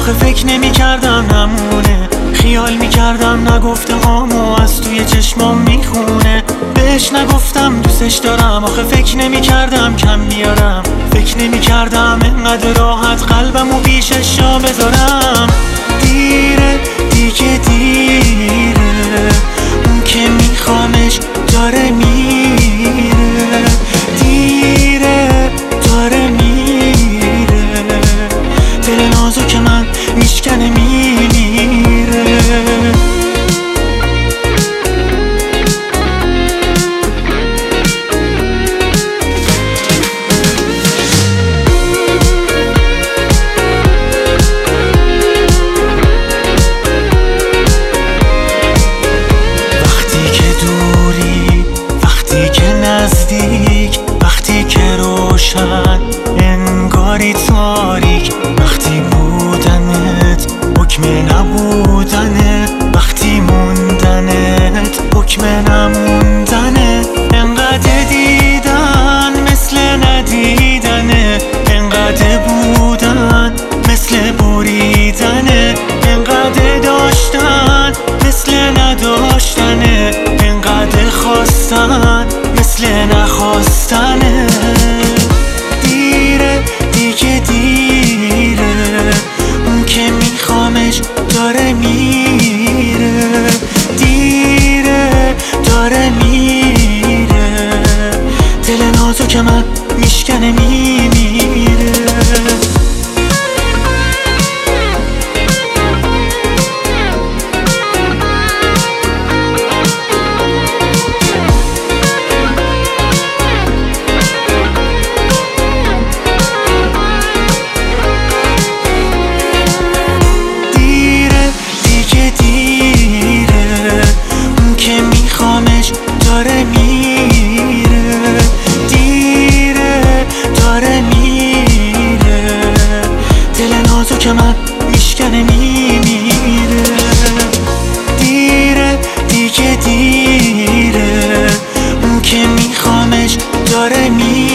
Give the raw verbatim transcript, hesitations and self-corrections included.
آخه فکر نمی کردم نمونه، خیال می کردم نگفته هامو از توی چشمام میخونه. بهش نگفتم دوستش دارم، آخه فکر نمی کردم کم بیارم. فکر نمی کردم اینقدر راحت قلبمو پیشش جا بذارم. دیره دیگه دیره، اون که میخوامش داره میره. دیره داره میره، دل نازو که من میشکنه میمیره. نزدیک وقتی که روشن انگاری تاریک، وقتی بودنت حکم نبودنه، وقتی موندنت حکم نموندنه. انقدر دیدن مثل ندیدنه، انقدر بودن مثل بریدنه، انقدر داشتن مثل نداشتنه، انقدر خواستن مثل نخواستنه. دیره دیگه دیره، اون که میخوامش داره میره. دیره داره میره، دل نازو که من میشکنه میمیره. داره میره، دیره داره میره، دل نازو که من میشکنه میمیره. دیره دیگه دیره، اون که میخوامش داره میره.